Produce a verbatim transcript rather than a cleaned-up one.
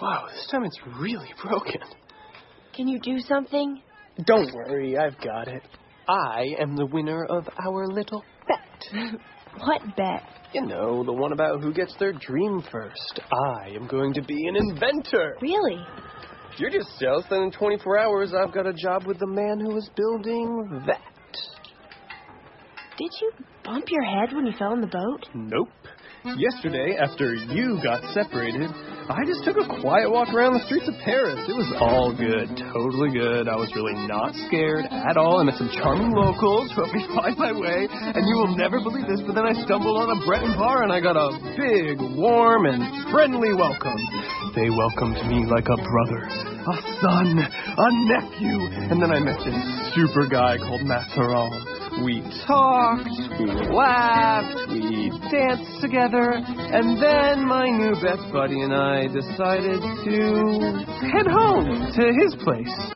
Wow, this time it's really broken. Can you do something? Don't worry, I've got it. I am the winner of our little bet. What bet? You know, the one about who gets their dream first. I am going to be an inventor. Really? You're just jealous that in twenty-four hours I've got a job with the man who was building that. Did you bump your head when you fell in the boat? Nope. Yesterday, after you got separated, I just took a quiet walk around the streets of Paris. It was all good, totally good. I was really not scared at all. I met some charming locals who helped me find my way. And you will never believe this, but then I stumbled on a Breton bar and I got a big, warm, and friendly welcome. They welcomed me like a brother, a son, a nephew. And then I met this super guy called Mathurin. We talked, we laughed, we danced together, and then my new best buddy and I decided to head home to his place.